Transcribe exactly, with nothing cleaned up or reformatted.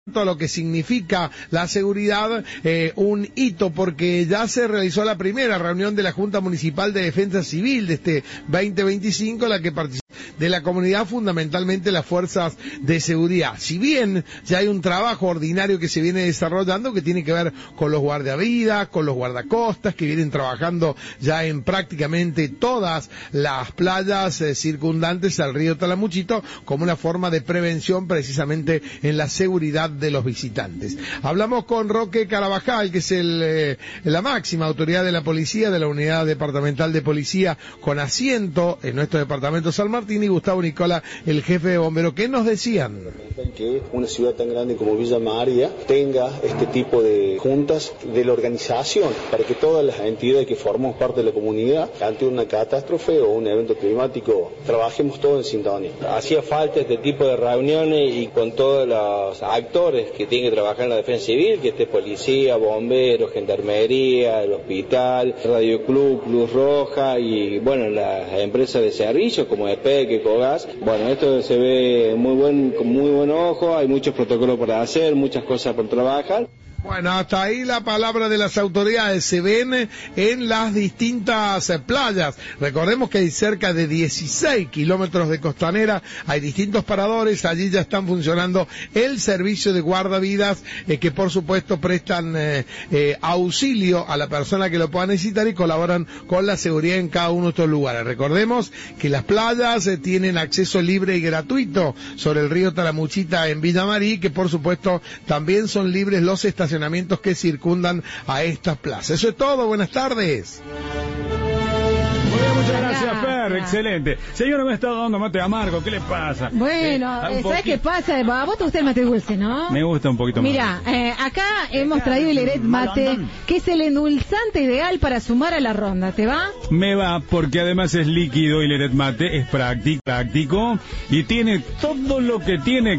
lo que significa la seguridad, eh, un hito, porque ya se realizó la primera reunión de la Junta Municipal de Defensa Civil de este veinte veinticinco, la que participó de la comunidad, fundamentalmente las fuerzas de seguridad. Si bien ya hay un trabajo ordinario que se viene desarrollando que tiene que ver con los guardavidas, con los guardacostas, que vienen trabajando ya en prácticamente todas las playas eh, circundantes al río Talamuchito, como una forma de prevención precisamente en la seguridad de los visitantes. Hablamos con Roque Carabajal, que es el, eh, la máxima autoridad de la policía, de la Unidad Departamental de Policía con asiento en nuestro departamento San Martín, y Gustavo Nicola, el jefe de bomberos. ¿Qué nos decían? Que una ciudad tan grande como Villa María tenga este tipo de juntas de la organización, para que todas las entidades que formamos parte de la comunidad, ante una catástrofe o un evento climático, trabajemos todos en sintonía. Hacía falta este tipo de reuniones y con todos los actores que tienen que trabajar en la defensa civil, que esté policía, bomberos, gendarmería, el hospital, Radio Club, Cruz Roja y bueno, las empresas de servicios como E P E C, Ecogas. Bueno, esto se ve muy buen, con muy buen ojo, hay muchos protocolos para hacer, muchas cosas por trabajar. Bueno, hasta ahí la palabra de las autoridades. Se ven en las distintas playas. Recordemos que hay cerca de dieciséis kilómetros de costanera, hay distintos paradores, allí ya están funcionando el servicio de guardavidas, eh, que por supuesto prestan eh, eh, auxilio a la persona que lo pueda necesitar y colaboran con la seguridad en cada uno de estos lugares. Recordemos que las playas eh, tienen acceso libre y gratuito sobre el río Talamuchita en Villa María, que por supuesto también son libres los estacionamientos que circundan a estas plazas. Eso es todo, buenas tardes. Muy bien, muchas gracias, Fer, excelente. Señora, me está dando mate amargo, ¿qué le pasa? Bueno, eh, ¿sabes qué pasa? A vos te gusta el mate dulce, ¿no? Me gusta un poquito más. Mira, eh, acá hemos traído el Eret Mate, que es el endulzante ideal para sumar a la ronda, ¿te va? Me va, porque además es líquido y el Eret Mate es práctico, práctico y tiene todo lo que tiene